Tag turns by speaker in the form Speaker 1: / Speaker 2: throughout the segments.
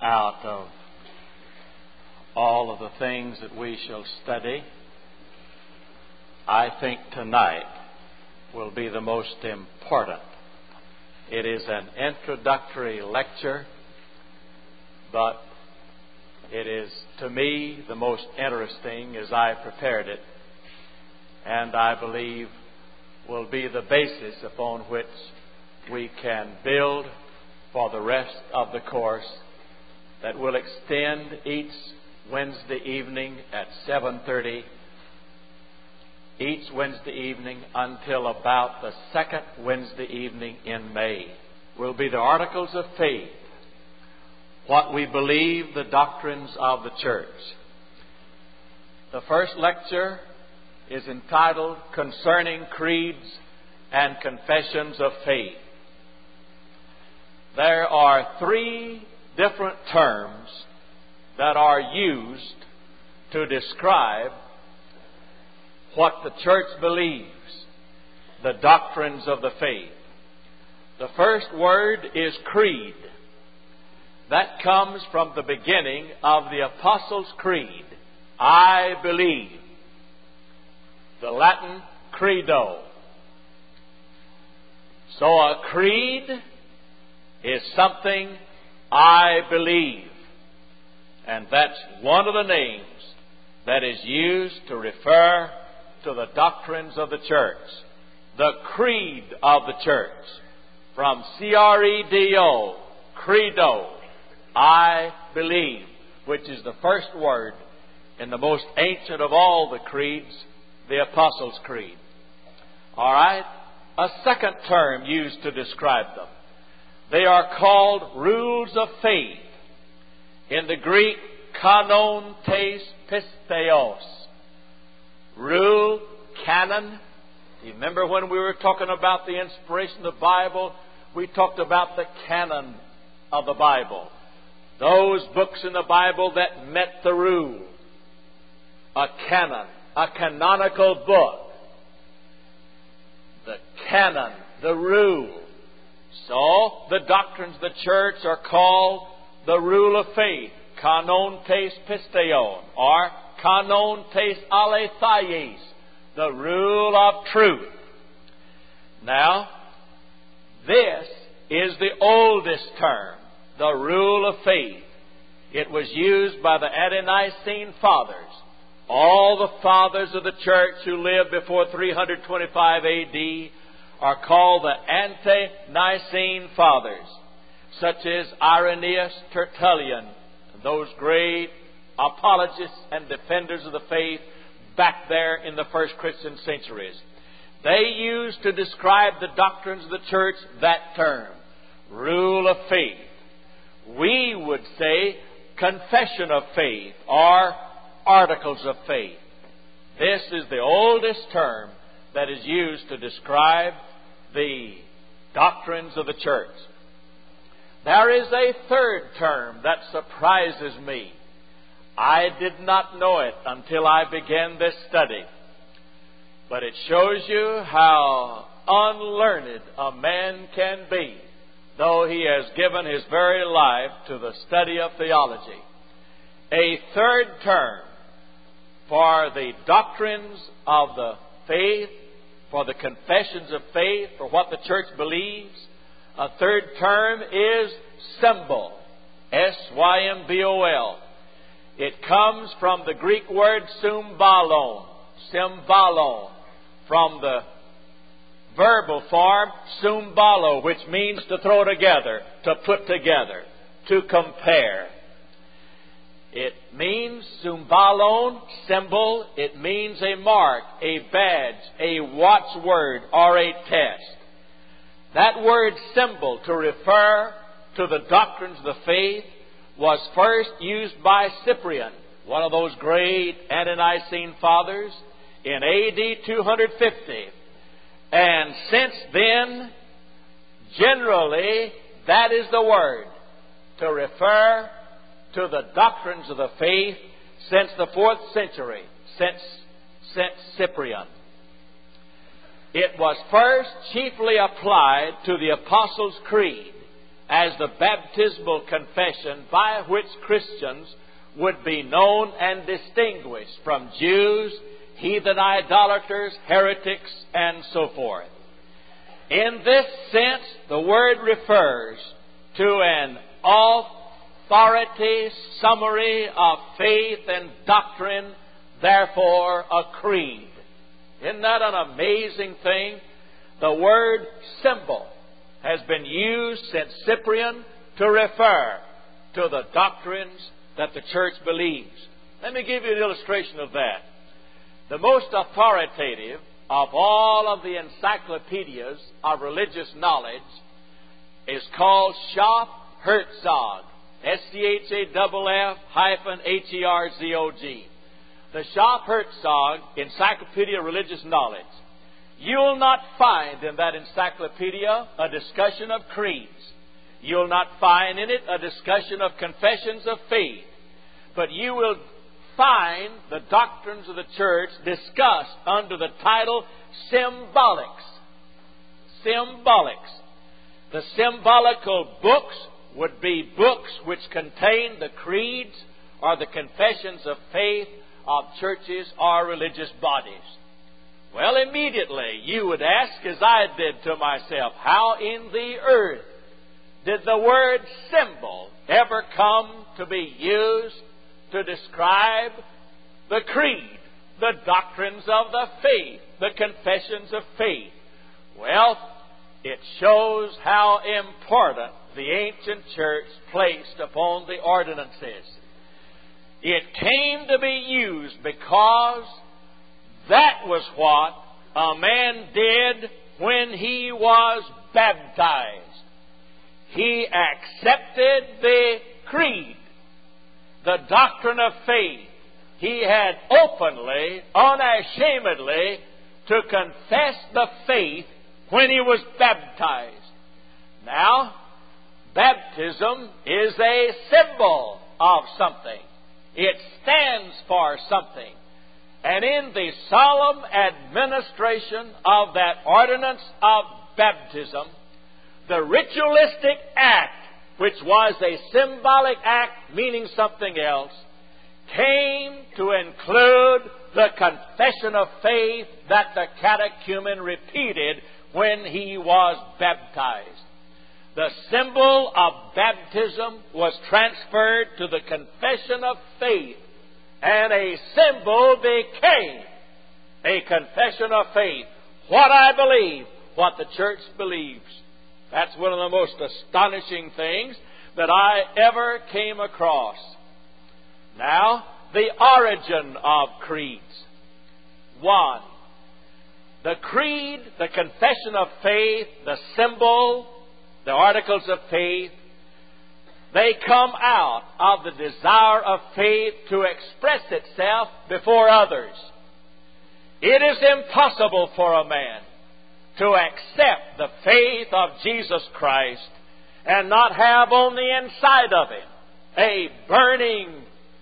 Speaker 1: out of all of the things that we shall study, I think tonight will be the most important. It is an introductory lecture, but it is, to me, the most interesting as I prepared it, and I believe will be the basis upon which we can build for the rest of the course that will extend each Wednesday evening at 7:30, each Wednesday evening until about the second Wednesday evening in May. Will be the Articles of Faith, what we believe, the doctrines of the church. The first lecture is entitled Concerning Creeds and Confessions of Faith. There are three different terms that are used to describe what the church believes, the doctrines of the faith. The first word is creed. That comes from the beginning of the Apostles' Creed. I believe. The Latin credo. So a creed is something I believe. And that's one of the names that is used to refer to the doctrines of the church. The creed of the church. From credo, credo, I believe, which is the first word in the most ancient of all the creeds, the Apostles' Creed. All right? A second term used to describe them. They are called rules of faith. In the Greek, kanon tes pisteos. Rule, canon. You remember when we were talking about the inspiration of the Bible, we talked about the canon of the Bible. Those books in the Bible that met the rule. A canon, a canonical book. The canon, the rule. So, the doctrines of the church are called the rule of faith, kanon tes pisteon, or kanon tes alethaies, the rule of truth. Now, this is the oldest term, the rule of faith. It was used by the Ante-Nicene Fathers. All the fathers of the church who lived before 325 A.D. are called the Ante-Nicene Fathers, such as Irenaeus, Tertullian, those great apologists and defenders of the faith back there in the first Christian centuries. They used to describe the doctrines of the church that term, rule of faith. We would say confession of faith or articles of faith. This is the oldest term that is used to describe the doctrines of the church. There is a third term that surprises me. I did not know it until I began this study. But it shows you how unlearned a man can be, though he has given his very life to the study of theology. A third term for the doctrines of the faith, for the confessions of faith, for what the church believes. A third term is symbol, S-Y-M-B-O-L. It comes from the Greek word symbolon, from the verbal form symbolo, which means to throw together, to put together, to compare. It means symbolon, symbol. It means a mark, a badge, a watchword, or a test. That word symbol, to refer to the doctrines of the faith, was first used by Cyprian, one of those great Ante-Nicene Fathers, in A.D. 250. And since then, generally, that is the word to refer to the doctrines of the faith since the 4th century, since Cyprian. It was first chiefly applied to the Apostles' Creed, as the baptismal confession by which Christians would be known and distinguished from Jews, heathen idolaters, heretics, and so forth. In this sense, the word refers to an authority, summary of faith and doctrine, therefore a creed. Isn't that an amazing thing? The word symbol has been used since Cyprian to refer to the doctrines that the church believes. Let me give you an illustration of that. The most authoritative of all of the encyclopedias of religious knowledge is called Schaff Herzog. SCHAFF-HERZOG. The Schaff Herzog Encyclopedia of Religious Knowledge. You'll not find in that encyclopedia a discussion of creeds. You'll not find in it a discussion of confessions of faith. But you will find the doctrines of the church discussed under the title Symbolics. Symbolics. The symbolical books would be books which contain the creeds or the confessions of faith of churches or religious bodies. Well, immediately you would ask, as I did to myself, how in the earth did the word symbol ever come to be used to describe the creed, the doctrines of the faith, the confessions of faith? Well, it shows how important the ancient church placed upon the ordinances. It came to be used because that was what a man did when he was baptized. He accepted the creed, the doctrine of faith. He had openly, unashamedly, to confess the faith when he was baptized. Now, baptism is a symbol of something. It stands for something. And in the solemn administration of that ordinance of baptism, the ritualistic act, which was a symbolic act meaning something else, came to include the confession of faith that the catechumen repeated when he was baptized. The symbol of baptism was transferred to the confession of faith, and a symbol became a confession of faith. What I believe, what the church believes. That's one of the most astonishing things that I ever came across. Now, the origin of creeds. 1. The creed, the confession of faith, the symbol, the articles of faith, they come out of the desire of faith to express itself before others. It is impossible for a man to accept the faith of Jesus Christ and not have on the inside of him a burning,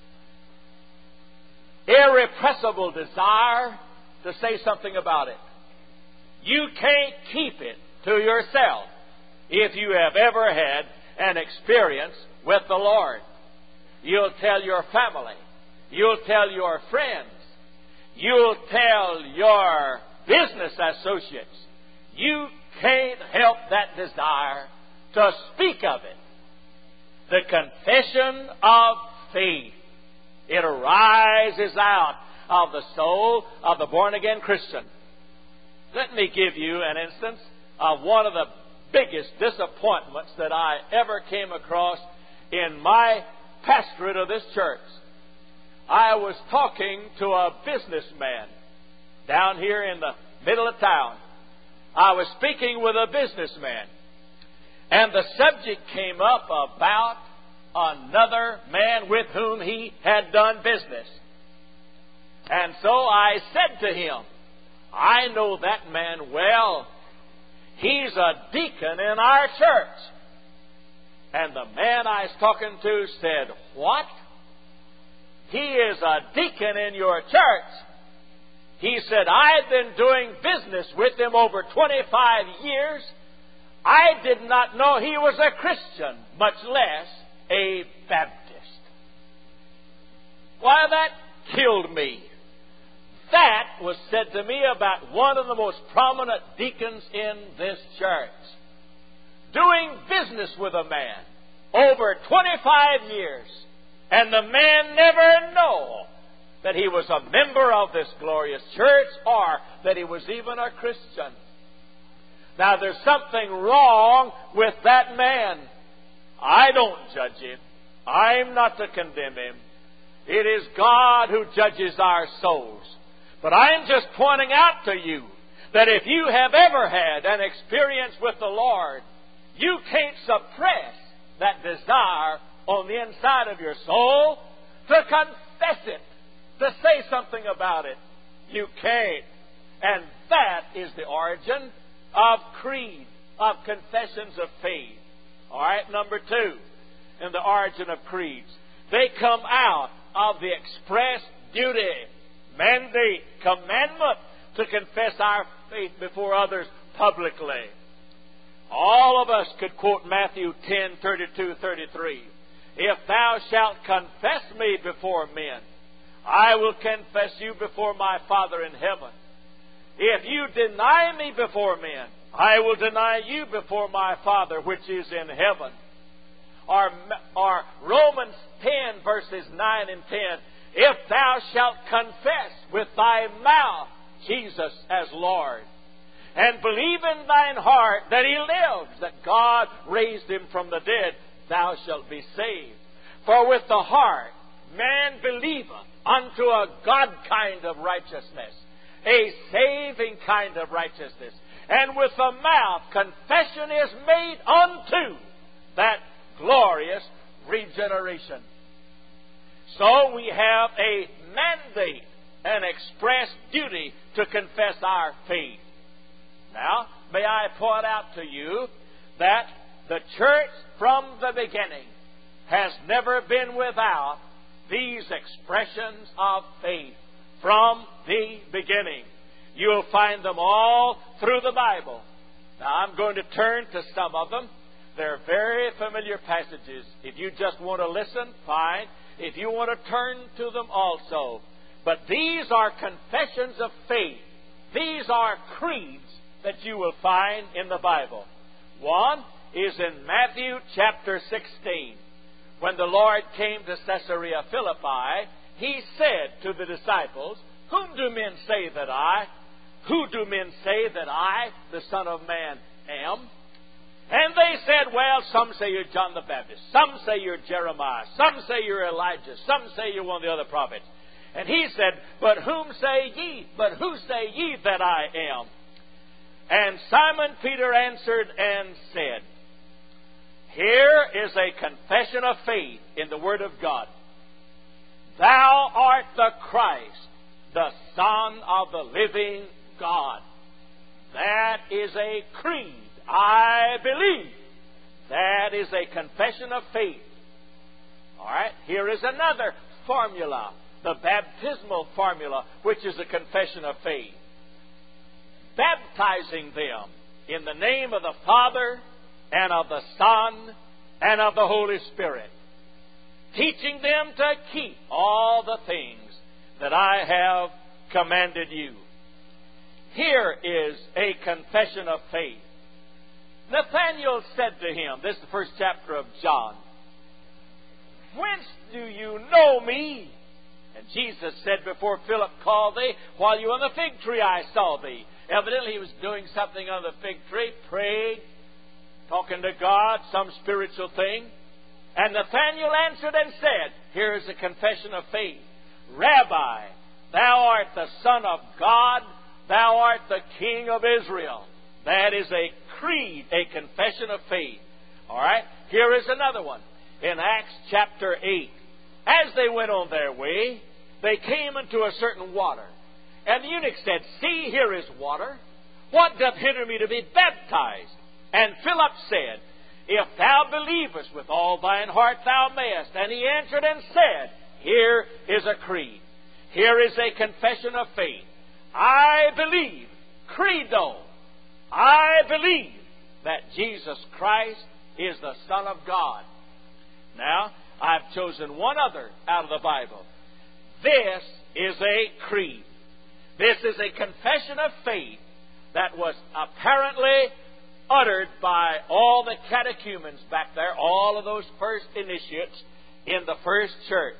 Speaker 1: irrepressible desire to say something about it. You can't keep it to yourself if you have ever had an experience with the Lord. You'll tell your family. You'll tell your friends. You'll tell your business associates. You can't help that desire to speak of it. The confession of faith. It arises out of the soul of the born-again Christian. Let me give you an instance of one of the biggest disappointments that I ever came across in my pastorate of this church. I was talking to a businessman down here in the middle of town. I was speaking with a businessman, and the subject came up about another man with whom he had done business. And so I said to him, I know that man well. He's a deacon in our church. And the man I was talking to said, what? He is a deacon in your church? He said, I've been doing business with him over 25 years. I did not know he was a Christian, much less a Baptist. Why, that killed me. That was said to me about one of the most prominent deacons in this church. Doing business with a man over 25 years, and the man never knew that he was a member of this glorious church or that he was even a Christian. Now, there's something wrong with that man. I don't judge him. I'm not to condemn him. It is God who judges our souls. But I'm just pointing out to you that if you have ever had an experience with the Lord, you can't suppress that desire on the inside of your soul to confess it, to say something about it. You can't. And that is the origin of creed, of confessions of faith. All right, number 2, in the origin of creeds. They come out of the express duty, mandate, commandment to confess our faith before others publicly. All of us could quote Matthew 10:32-33. If thou shalt confess me before men, I will confess you before my Father in heaven. If you deny me before men, I will deny you before my Father which is in heaven. Or Romans 10 verses 9 and 10. If thou shalt confess with thy mouth Jesus as Lord, and believe in thine heart that He lives, that God raised Him from the dead, thou shalt be saved. For with the heart man believeth unto a God kind of righteousness, a saving kind of righteousness. And with the mouth confession is made unto that glorious regeneration. So we have a mandate, an express duty to confess our faith. Now, may I point out to you that the church from the beginning has never been without these expressions of faith from the beginning. You'll find them all through the Bible. Now, I'm going to turn to some of them. They're very familiar passages. If you just want to listen, fine. If you want to turn to them also. But these are confessions of faith. These are creeds that you will find in the Bible. One is in Matthew chapter 16. When the Lord came to Caesarea Philippi, He said to the disciples, Whom do men say that I, the Son of Man, am? And they said, well, some say you're John the Baptist. Some say you're Jeremiah. Some say you're Elijah. Some say you're one of the other prophets. And He said, But who say ye that I am? And Simon Peter answered and said, Here is a confession of faith in the Word of God. Thou art the Christ, the Son of the living God. That is a creed. I believe. That is a confession of faith. All right, here is another formula, the baptismal formula, which is a confession of faith. Baptizing them in the name of the Father and of the Son and of the Holy Spirit. Teaching them to keep all the things that I have commanded you. Here is a confession of faith. Nathanael said to Him, this is the first chapter of John, Whence do you know me? And Jesus said, Before Philip called thee, while you were on the fig tree I saw thee. Evidently He was doing something on the fig tree, praying, talking to God, some spiritual thing. And Nathanael answered and said, here is a confession of faith. Rabbi, thou art the Son of God, thou art the King of Israel. That is a creed, a confession of faith. All right, here is another one. In Acts chapter 8, as they went on their way, they came into a certain water. And the eunuch said, See, here is water. What doth hinder me to be baptized? And Philip said, If thou believest with all thine heart, thou mayest. And he answered and said, Here is a creed. Here is a confession of faith. I believe, credo. I believe that Jesus Christ is the Son of God. Now, I've chosen one other out of the Bible. This is a creed. This is a confession of faith that was apparently uttered by all the catechumens back there, all of those first initiates in the first church.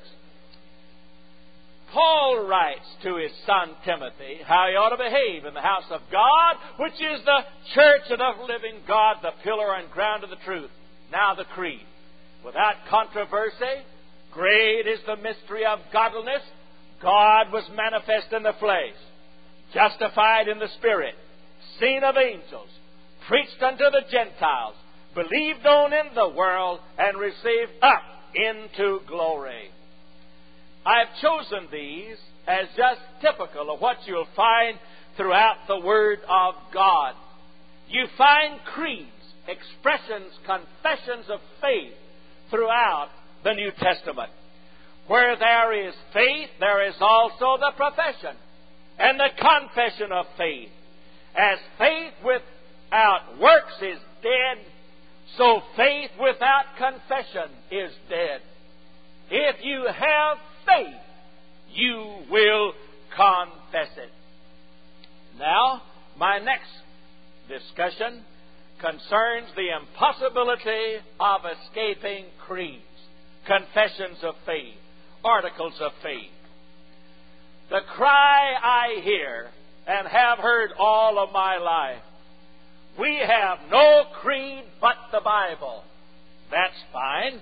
Speaker 1: Paul writes to his son Timothy how he ought to behave in the house of God, which is the church of the living God, the pillar and ground of the truth. Now the creed. Without controversy, great is the mystery of godliness. God was manifest in the flesh, justified in the Spirit, seen of angels, preached unto the Gentiles, believed on in the world, and received up into glory. I've chosen these as just typical of what you'll find throughout the Word of God. You find creeds, expressions, confessions of faith throughout the New Testament. Where there is faith, there is also the profession and the confession of faith. As faith without works is dead, so faith without confession is dead. If you have faith, you will confess it. Now, my next discussion concerns the impossibility of escaping creeds, confessions of faith, articles of faith. The cry I hear and have heard all of my life, we have no creed but the Bible. That's fine.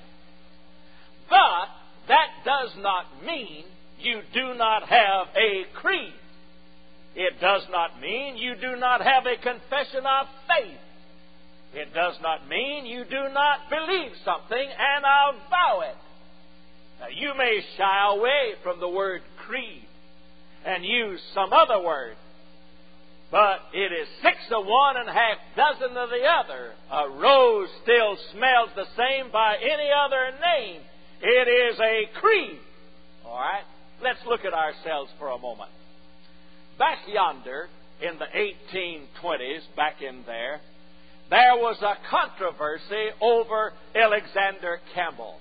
Speaker 1: But that does not mean you do not have a creed. It does not mean you do not have a confession of faith. It does not mean you do not believe something and avow it. Now, you may shy away from the word creed and use some other word, but it is 6 of one and half dozen of the other. A rose still smells the same by any other name. It is a creed. All right? Let's look at ourselves for a moment. Back yonder in the 1820s, back in there was a controversy over Alexander Campbell.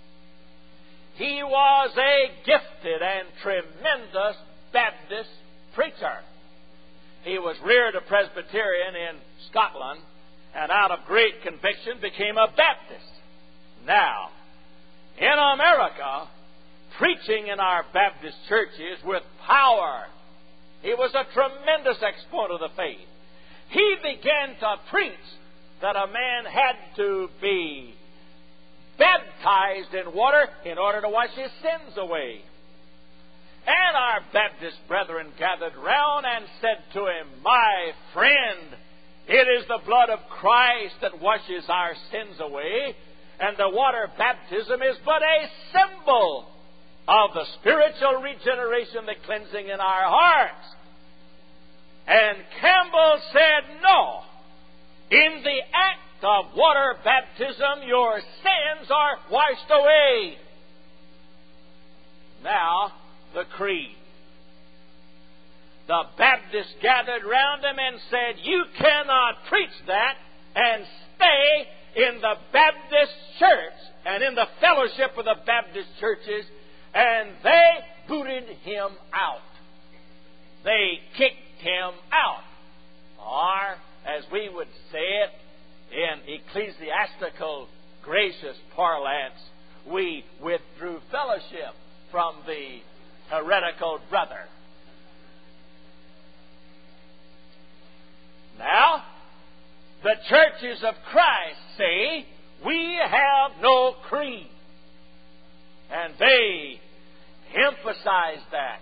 Speaker 1: He was a gifted and tremendous Baptist preacher. He was reared a Presbyterian in Scotland, and out of great conviction became a Baptist. Now, in America, preaching in our Baptist churches with power, he was a tremendous exponent of the faith. He began to preach that a man had to be baptized in water in order to wash his sins away. And our Baptist brethren gathered round and said to him, "My friend, it is the blood of Christ that washes our sins away, and the water baptism is but a symbol of the spiritual regeneration, the cleansing in our hearts." And Campbell said, "No. In the act of water baptism, your sins are washed away." Now, the creed. The Baptists gathered round him and said, "You cannot preach that and stay in the Baptist church and in the fellowship of the Baptist churches." And they booted him out. They kicked him out. Or, as we would say it in ecclesiastical gracious parlance, we withdrew fellowship from the heretical brother. Now, the churches of Christ say, we have no creed. And they emphasize that.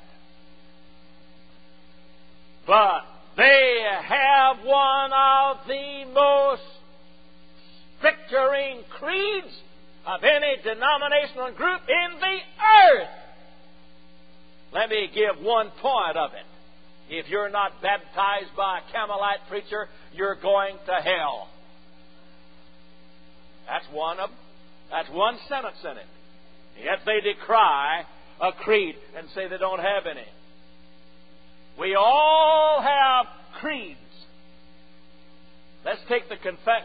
Speaker 1: But they have one of the most stricturing creeds of any denominational group in the earth. Let me give one point of it. If you're not baptized by a Campbellite preacher, you're going to hell. That's one of them. That's one sentence in it. Yet they decry a creed and say they don't have any. We all have creeds. Let's take the Kentucky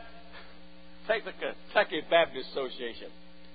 Speaker 1: Baptist Association.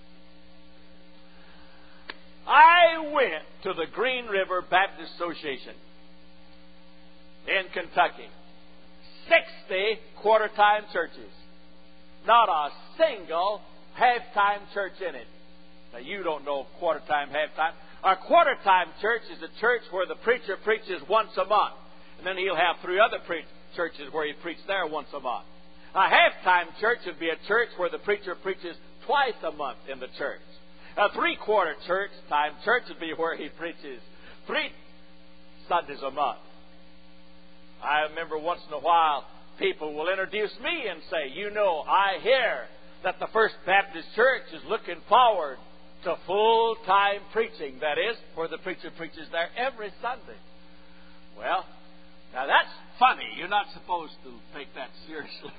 Speaker 1: I went to the Green River Baptist Association in Kentucky. 60 quarter-time churches. Not a single half-time church in it. Now, you don't know quarter-time, half-time. A quarter-time church is a church where the preacher preaches once a month. And then he'll have 3 other churches where he preaches there once a month. A half-time church would be a church where the preacher preaches twice a month in the church. A 3/4 time church would be where he preaches 3 Sundays a month. I remember once in a while people will introduce me and say, you know, I hear that the First Baptist Church is looking forward to full-time preaching. That is, where the preacher preaches there every Sunday. Well, now that's funny. You're not supposed to take that seriously.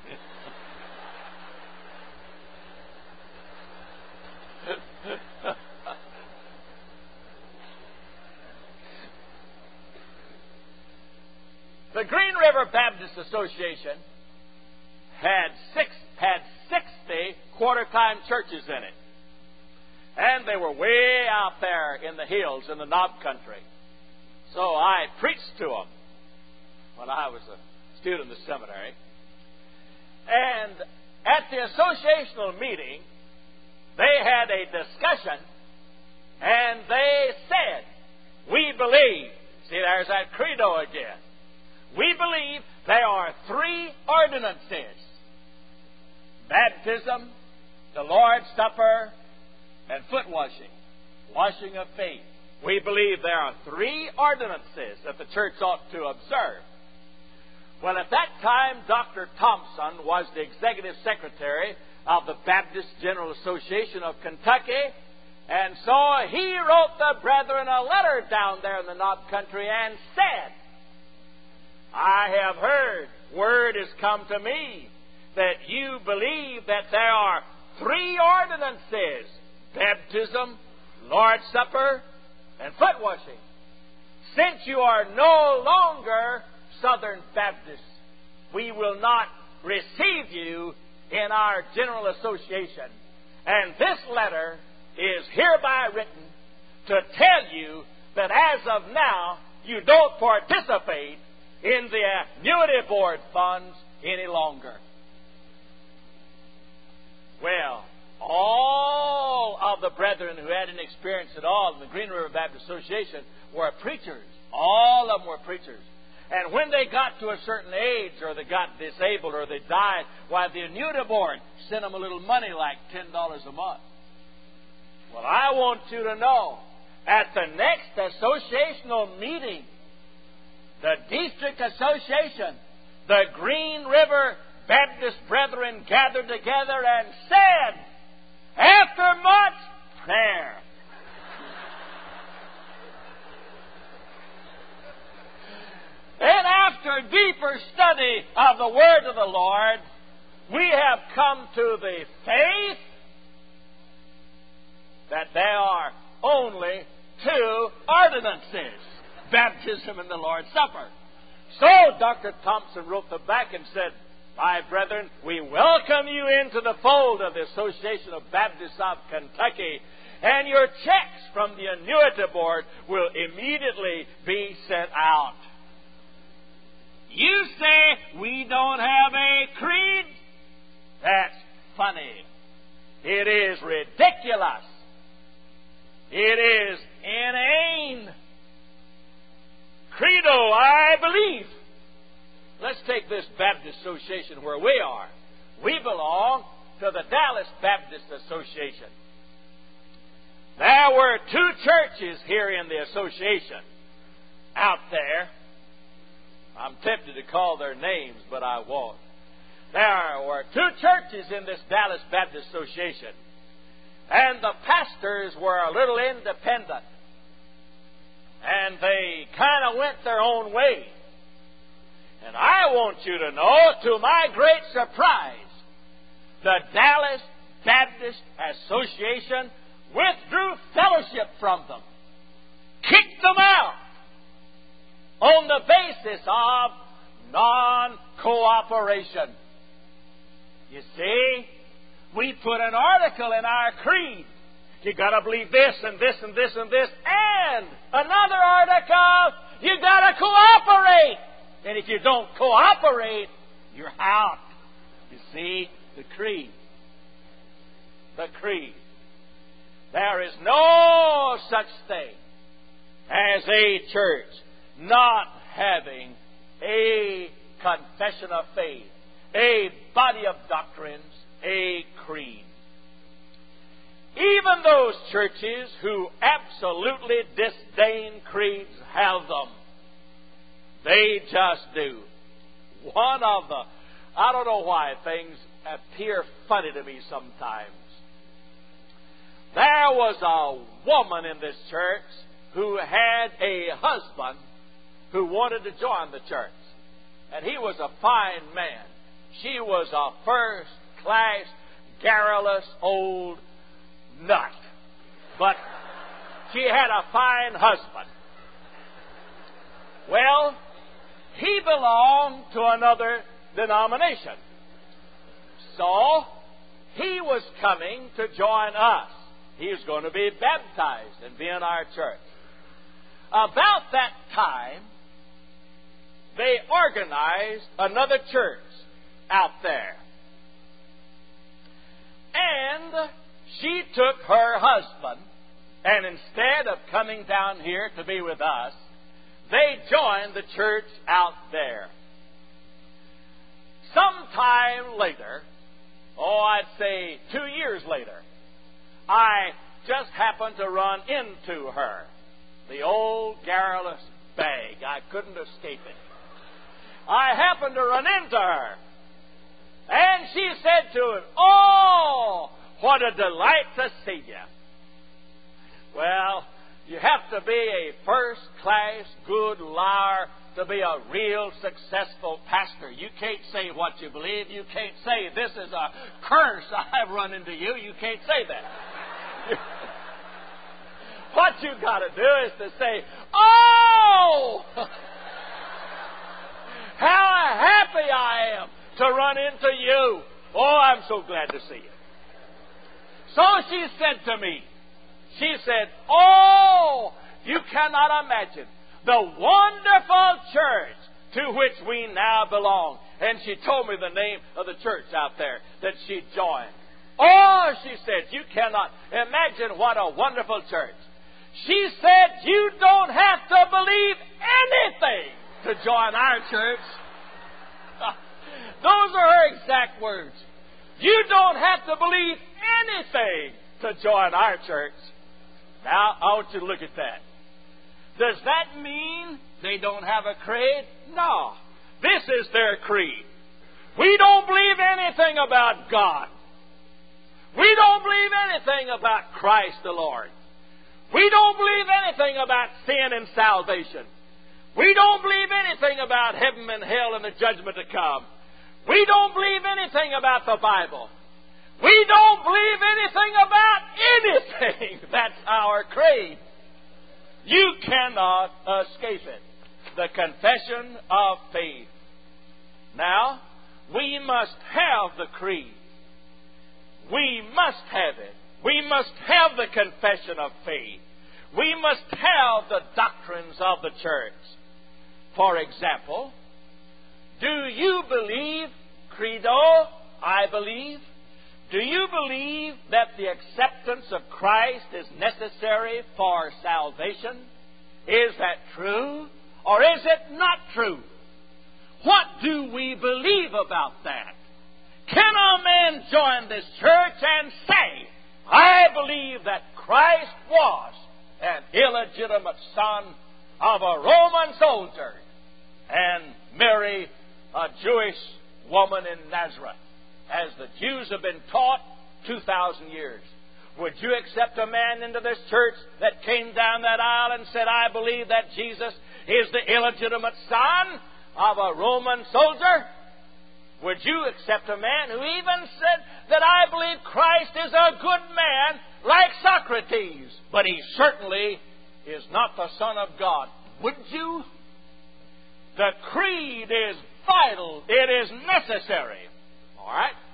Speaker 1: The Green River Baptist Association had 60 quarter-time churches in it. And they were way out there in the hills in the Knob Country. So I preached to them when I was a student in the seminary. And at the associational meeting, they had a discussion, and they said, we believe, see, there's that credo again. We believe there are 3 ordinances: baptism, the Lord's Supper, and foot washing, washing of faith. We believe there are 3 ordinances that the church ought to observe. Well, at that time, Dr. Thompson was the executive secretary of the Baptist General Association of Kentucky, and so he wrote the brethren a letter down there in the Knob Country and said, I have heard, word has come to me, that you believe that there are 3 ordinances: baptism, Lord's Supper, and foot washing. Since you are no longer Southern Baptists, we will not receive you in our General Association. And this letter is hereby written to tell you that as of now, you don't participate in the annuity board funds any longer. Well, all of the brethren who had an experience at all in the Green River Baptist Association were preachers. All of them were preachers. And when they got to a certain age, or they got disabled, or they died, why, the annuity board sent them a little money, like $10 a month. Well, I want you to know, at the next associational meeting, the district association, the Green River Baptist brethren gathered together and said, after much prayer, and after deeper study of the Word of the Lord, we have come to the faith that there are only 2 ordinances: baptism and the Lord's Supper. So Dr. Thompson wrote them back and said, my brethren, we welcome you into the fold of the Association of Baptists of Kentucky, and your checks from the annuity board will immediately be sent out. You say we don't have a creed? That's funny. It is ridiculous. It is inane. Credo, I believe. Let's take this Baptist Association where we are. We belong to the Dallas Baptist Association. There were 2 churches here in the association out there. I'm tempted to call their names, but I won't. There were 2 churches in this Dallas Baptist Association. And the pastors were a little independent. And they kind of went their own way. And I want you to know, to my great surprise, the Dallas Baptist Association withdrew fellowship from them, kicked them out, on the basis of non-cooperation. You see, we put an article in our creed. You got to believe this and this and this and this, and another article. You got to cooperate. And if you don't cooperate, you're out. You see, the creed. The creed. There is no such thing as a church not having a confession of faith, a body of doctrines, a creed. Even those churches who absolutely disdain creeds have them. They just do. I don't know why things appear funny to me sometimes. There was a woman in this church who had a husband who wanted to join the church. And he was a fine man. She was a first-class, garrulous old nut. But she had a fine husband. Well, he belonged to another denomination. So, he was coming to join us. He was going to be baptized and be in our church. About that time, they organized another church out there. And she took her husband, and instead of coming down here to be with us, they joined the church out there. Sometime later, I'd say 2 years later, I just happened to run into her. The old garrulous bag. I couldn't escape it. I happened to run into her. And she said to him, "Oh, what a delight to see you." Well, you have to be a first-class, good liar to be a real successful pastor. You can't say what you believe. You can't say, "This is a curse I've run into you." You can't say that. What you got to do is to say, "Oh, how happy I am to run into you. Oh, I'm so glad to see you." So she said to me, she said, "Oh, you cannot imagine the wonderful church to which we now belong." And she told me the name of the church out there that she joined. "Oh," she said, "you cannot imagine what a wonderful church." She said, "You don't have to believe anything to join our church." Those are her exact words. "You don't have to believe anything to join our church." Now, I want you to look at that. Does that mean they don't have a creed? No. This is their creed. We don't believe anything about God. We don't believe anything about Christ the Lord. We don't believe anything about sin and salvation. We don't believe anything about heaven and hell and the judgment to come. We don't believe anything about the Bible. We don't believe anything about anything. That's our creed. You cannot escape it. The confession of faith. Now, we must have the creed. We must have it. We must have the confession of faith. We must have the doctrines of the church. For example, do you believe, credo, I believe? Do you believe that the acceptance of Christ is necessary for salvation? Is that true? Or is it not true? What do we believe about that? Can a man join this church and say, "I believe that Christ was an illegitimate son of a Roman soldier and marry a Jewish woman in Nazareth," as the Jews have been taught 2,000 years? Would you accept a man into this church that came down that aisle and said, "I believe that Jesus is the illegitimate son of a Roman soldier"? Would you accept a man who even said that "I believe Christ is a good man like Socrates, but he certainly is not the Son of God"? Would you? The creed is vital. It is necessary. All right?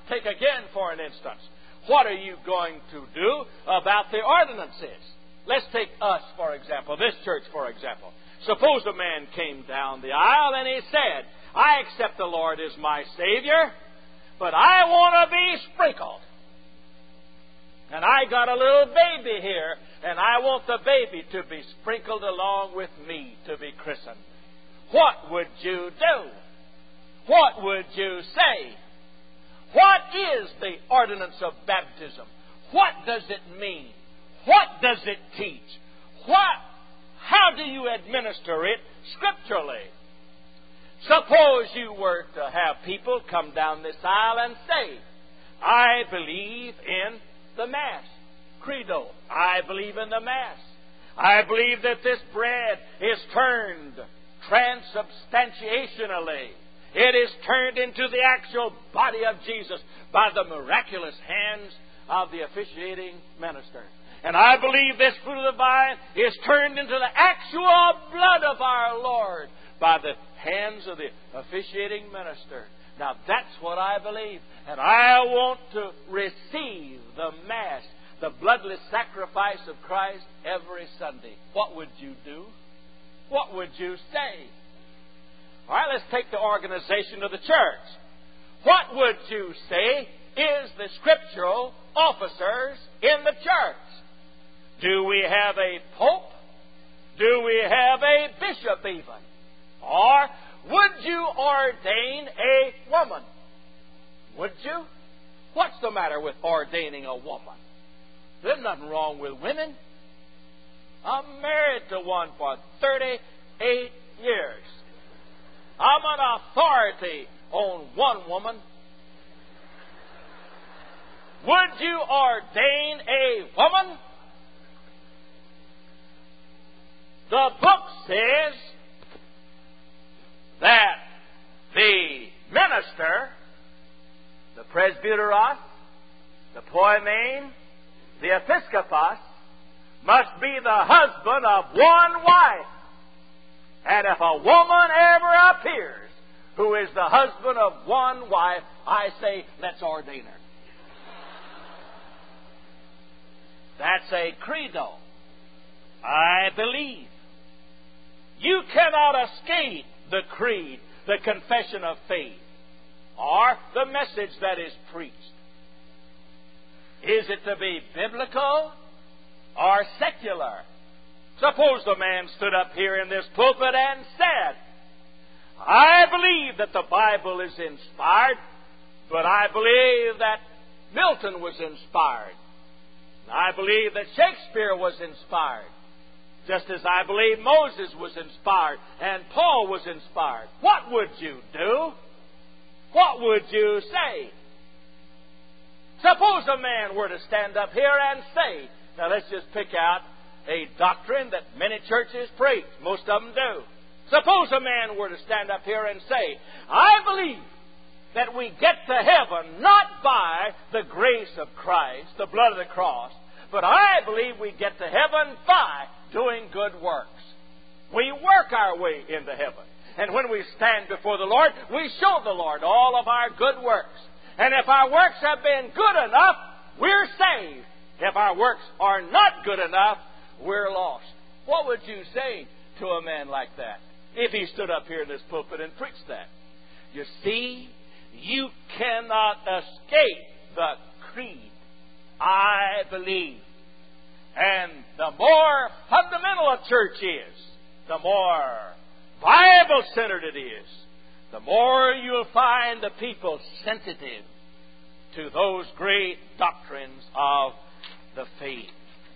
Speaker 1: take again for an instance. What are you going to do about the ordinances? Let's take us, for example, this church, for example. Suppose a man came down the aisle and he said, I accept the Lord as my Savior, but I want to be sprinkled. And I got a little baby here, and I want the baby to be sprinkled along with me to be christened. What would you do? What would you say? What is the ordinance of baptism? What does it mean? What does it teach? How do you administer it scripturally? Suppose you were to have people come down this aisle and say, I believe in the Mass. Credo. I believe in the Mass. I believe that this bread is turned transubstantiationally. It is turned into the actual body of Jesus by the miraculous hands of the officiating minister. And I believe this fruit of the vine is turned into the actual blood of our Lord by the hands of the officiating minister. Now that's what I believe. And I want to receive the Mass, the bloodless sacrifice of Christ every Sunday. What would you do? What would you say? All right, let's take the organization of the church. What would you say is the scriptural officers in the church? Do we have a pope? Do we have a bishop even? Or would you ordain a woman? Would you? What's the matter with ordaining a woman? There's nothing wrong with women. I'm married to one for 38 years. I'm an authority on one woman. Would you ordain a woman? The book says that the minister, the presbyteros, the poimen, the episkopos, must be the husband of one wife. And if a woman ever appears who is the husband of one wife, I say, let's ordain her. That's a credo. I believe. You cannot escape the creed, the confession of faith, or the message that is preached. Is it to be biblical or secular? Suppose the man stood up here in this pulpit and said, I believe that the Bible is inspired, but I believe that Milton was inspired. I believe that Shakespeare was inspired, just as I believe Moses was inspired and Paul was inspired. What would you do? What would you say? Suppose a man were to stand up here and say, now let's just pick out a doctrine that many churches preach. Most of them do. Suppose a man were to stand up here and say, I believe that we get to heaven not by the grace of Christ, the blood of the cross, but I believe we get to heaven by doing good works. We work our way into heaven. And when we stand before the Lord, we show the Lord all of our good works. And if our works have been good enough, we're saved. If our works are not good enough, we're lost. What would you say to a man like that if he stood up here in this pulpit and preached that? You see, you cannot escape the creed. I believe. And the more fundamental a church is, the more Bible-centered it is, the more you'll find the people sensitive to those great doctrines of the faith.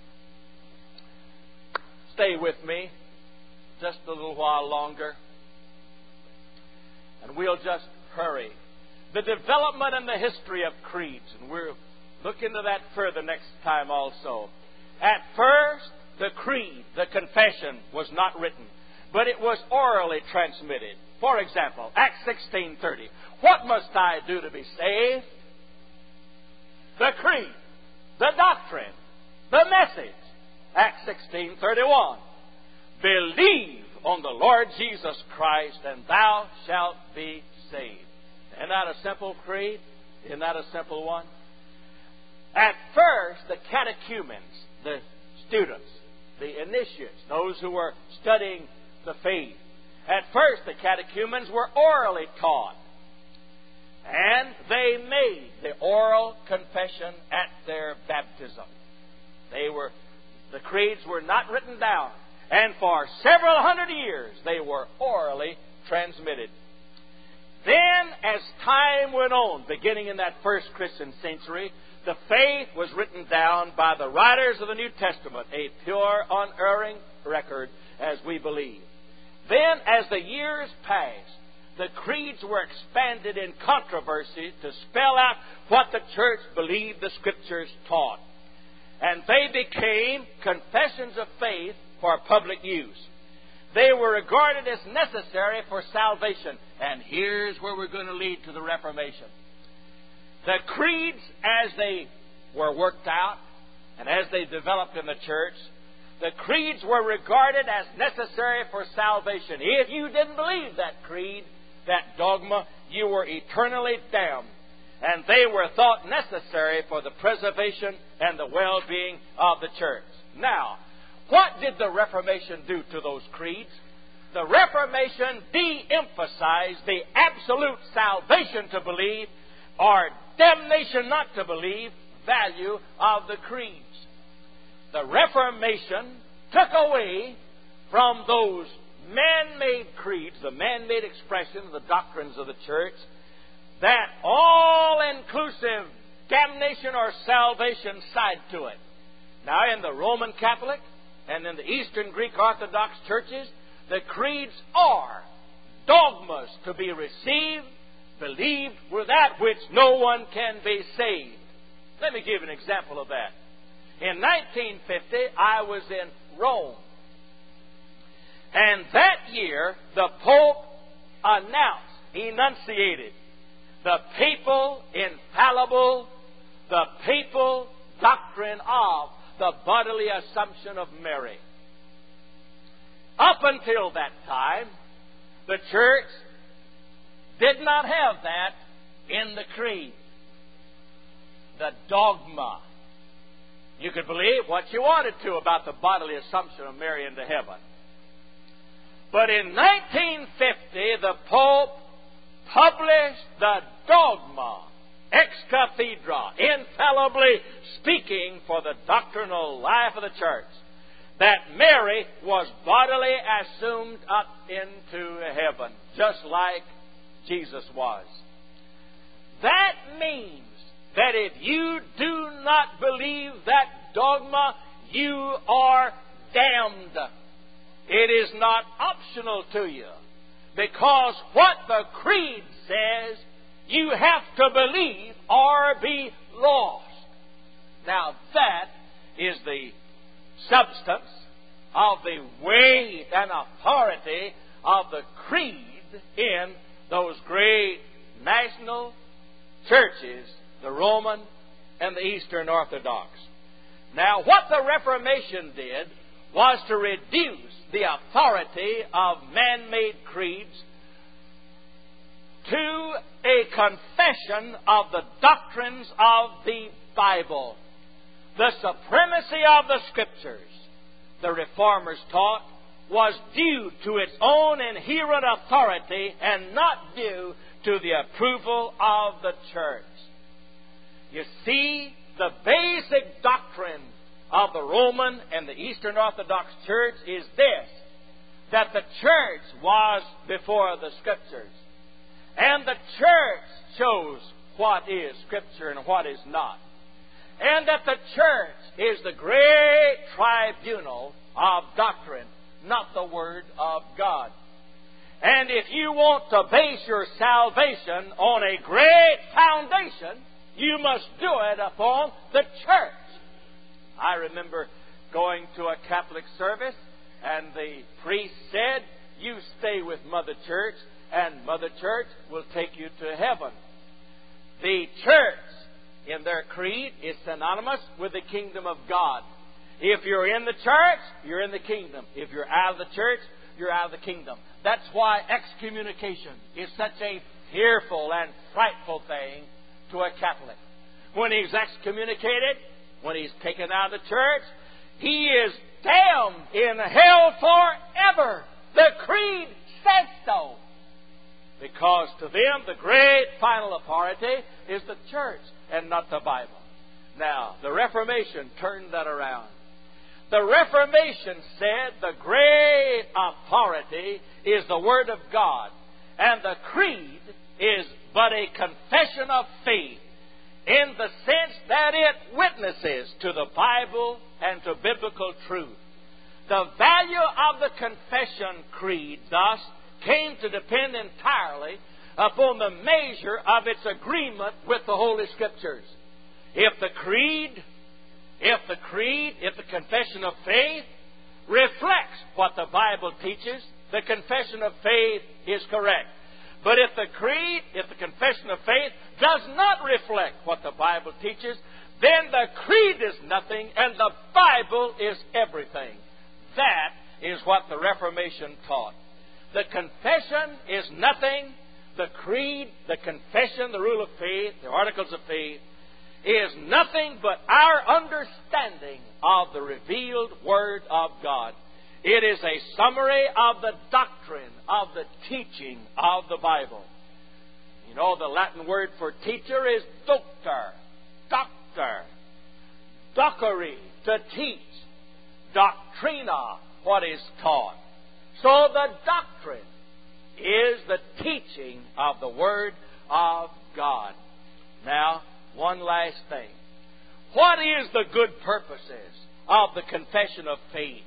Speaker 1: Stay with me just a little while longer, and we'll just hurry. The development and the history of creeds, and we'll look into that further next time also. At first, the creed, the confession, was not written, but it was orally transmitted. For example, Acts 16:30. What must I do to be saved? The creed, the doctrine, the message. Acts 16:31. Believe on the Lord Jesus Christ, and thou shalt be saved. Isn't that a simple creed? Isn't that a simple one? At first, the catechumens, the students, the initiates, those who were studying the faith, at first the catechumens were orally taught. And they made the oral confession at their baptism. The creeds were not written down. And for several hundred years, they were orally transmitted. Then, as time went on, beginning in that first Christian century, the faith was written down by the writers of the New Testament, a pure, unerring record, as we believe. Then, as the years passed, the creeds were expanded in controversy to spell out what the church believed the Scriptures taught. And they became confessions of faith for public use. They were regarded as necessary for salvation. And here's where we're going to lead to the Reformation. The creeds, as they were worked out and as they developed in the church, the creeds were regarded as necessary for salvation. If you didn't believe that creed, that dogma, you were eternally damned. And they were thought necessary for the preservation and the well-being of the church. Now, what did the Reformation do to those creeds? The Reformation de-emphasized the absolute salvation to believe or damnation not to believe value of the creeds. The Reformation took away from those man-made creeds, the man-made expressions, the doctrines of the church, that all-inclusive damnation or salvation side to it. Now, in the Roman Catholic and in the Eastern Greek Orthodox churches, the creeds are dogmas to be received, believed, without which no one can be saved. Let me give an example of that. In 1950, I was in Rome. And that year, the Pope enunciated the papal infallible, the papal doctrine of the bodily assumption of Mary. Up until that time, the church did not have that in the creed, the dogma. You could believe what you wanted to about the bodily assumption of Mary into heaven. But in 1950, the Pope published the dogma, ex cathedra, infallibly speaking for the doctrinal life of the church, that Mary was bodily assumed up into heaven, just like Jesus was. That means that if you do not believe that dogma, you are damned. It is not optional to you, because what the creed says, you have to believe or be lost. Now that is the substance of the weight and authority of the creed in those great national churches, the Roman and the Eastern Orthodox. Now, what the Reformation did was to reduce the authority of man-made creeds to a confession of the doctrines of the Bible. The supremacy of the Scriptures, the Reformers taught, was due to its own inherent authority and not due to the approval of the church. You see, the basic doctrine of the Roman and the Eastern Orthodox Church is this, that the church was before the Scriptures. And the church chose what is Scripture and what is not. And that the church is the great tribunal of doctrine, not the Word of God. And if you want to base your salvation on a great foundation, you must do it upon the church. I remember going to a Catholic service, and the priest said, "You stay with Mother Church, and Mother Church will take you to heaven." The church, in their creed, is synonymous with the kingdom of God. If you're in the church, you're in the kingdom. If you're out of the church, you're out of the kingdom. That's why excommunication is such a fearful and frightful thing to a Catholic. When he's excommunicated, when he's taken out of the church, he is damned in hell forever. The creed says so. Because to them, the great final authority is the church and not the Bible. Now, the Reformation turned that around. The Reformation said the great authority is the Word of God, and the creed is but a confession of faith in the sense that it witnesses to the Bible and to biblical truth. The value of the confession creed, thus, came to depend entirely upon the measure of its agreement with the Holy Scriptures. If the confession of faith reflects what the Bible teaches, the confession of faith is correct. But if the confession of faith does not reflect what the Bible teaches, then the creed is nothing and the Bible is everything. That is what the Reformation taught. The confession is nothing. The creed, the confession, the rule of faith, the articles of faith, is nothing but our understanding of the revealed Word of God. It is a summary of the doctrine, of the teaching of the Bible. You know, the Latin word for teacher is doctor, docere, to teach, doctrina, what is taught. So the doctrine is the teaching of the Word of God. Now, one last thing. What is the good purposes of the confession of faith?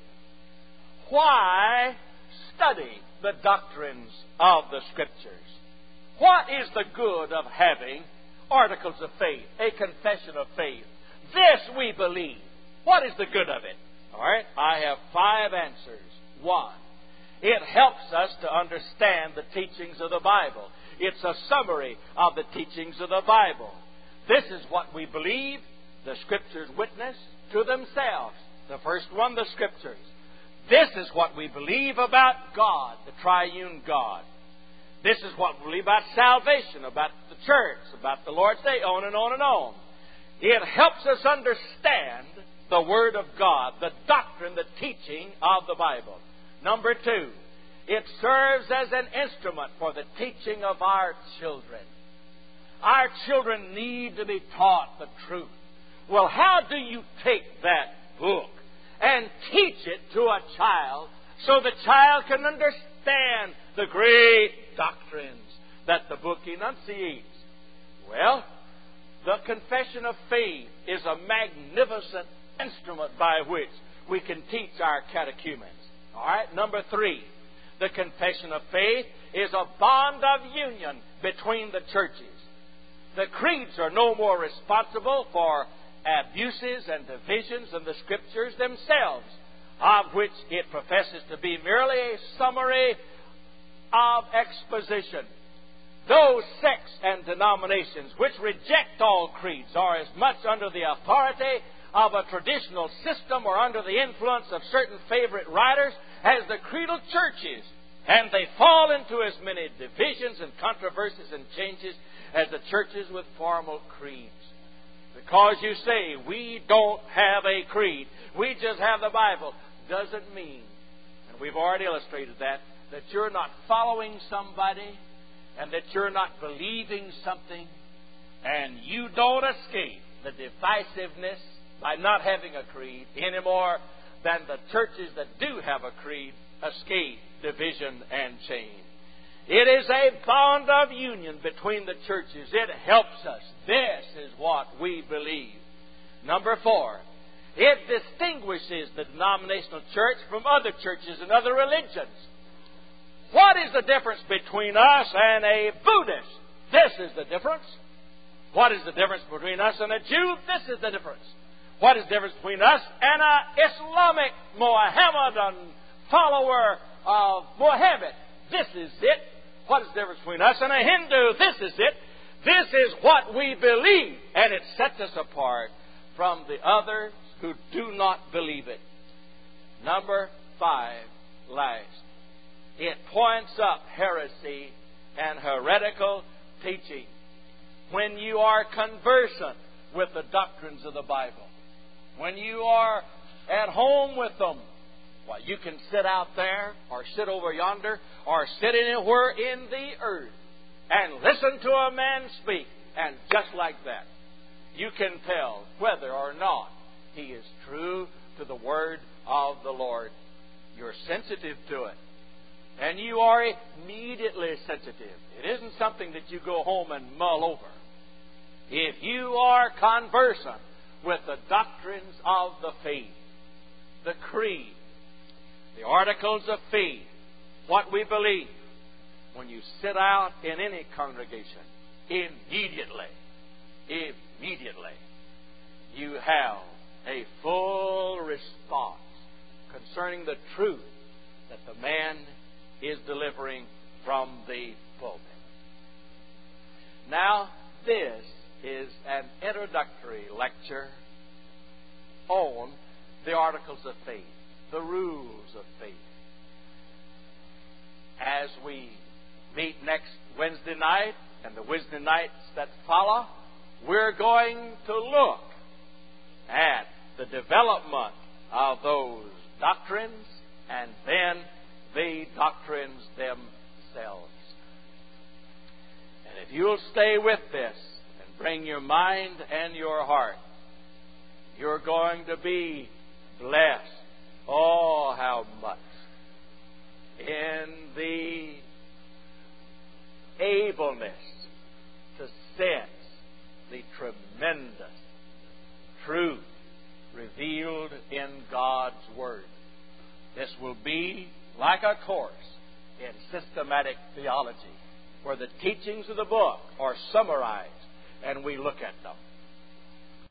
Speaker 1: Why study the doctrines of the Scriptures? What is the good of having articles of faith, a confession of faith? This we believe. What is the good of it? All right, I have 5 answers. 1, it helps us to understand the teachings of the Bible. It's a summary of the teachings of the Bible. This is what we believe. The Scriptures witness to themselves. The first one, the Scriptures. This is what we believe about God, the triune God. This is what we believe about salvation, about the church, about the Lord's Day, on and on and on. It helps us understand the Word of God, the doctrine, the teaching of the Bible. Number 2, it serves as an instrument for the teaching of our children. Our children need to be taught the truth. Well, how do you take that book and teach it to a child so the child can understand the great doctrines that the book enunciates? Well, the confession of faith is a magnificent instrument by which we can teach our catechumens. All right, number 3, the confession of faith is a bond of union between the churches. The creeds are no more responsible for abuses and divisions than the Scriptures themselves, of which it professes to be merely a summary of exposition. Those sects and denominations which reject all creeds are as much under the authority of a traditional system or under the influence of certain favorite writers as the creedal churches, and they fall into as many divisions and controversies and changes as the churches with formal creeds. Because you say, we don't have a creed, we just have the Bible, doesn't mean, and we've already illustrated that you're not following somebody and that you're not believing something, and you don't escape the divisiveness by not having a creed any more than the churches that do have a creed escape division and change. It is a bond of union between the churches. It helps us. This is what we believe. Number 4, it distinguishes the denominational church from other churches and other religions. What is the difference between us and a Buddhist? This is the difference. What is the difference between us and a Jew? This is the difference. What is the difference between us and an Islamic Mohammedan follower of Muhammad? This is it. What is the difference between us and a Hindu? This is it. This is what we believe, and it sets us apart from the others who do not believe it. Number 5, last. It points up heresy and heretical teaching. when you are conversant with the doctrines of the Bible, when you are at home with them. Well, you can sit out there or sit over yonder or sit anywhere in the earth and listen to a man speak. And just like that, you can tell whether or not he is true to the Word of the Lord. You're sensitive to it. And you are immediately sensitive. It isn't something that you go home and mull over. If you are conversant with the doctrines of the faith, the creed, the articles of faith, what we believe, when you sit out in any congregation, immediately, you have a full response concerning the truth that the man is delivering from the pulpit. Now, this is an introductory lecture on the articles of faith, the rules of faith. As we meet next Wednesday night and the Wednesday nights that follow, we're going to look at the development of those doctrines and then the doctrines themselves. And if you'll stay with this and bring your mind and your heart, you're going to be blessed. Oh, how much in the ableness to sense the tremendous truth revealed in God's Word. This will be like a course in systematic theology, where the teachings of the book are summarized and we look at them.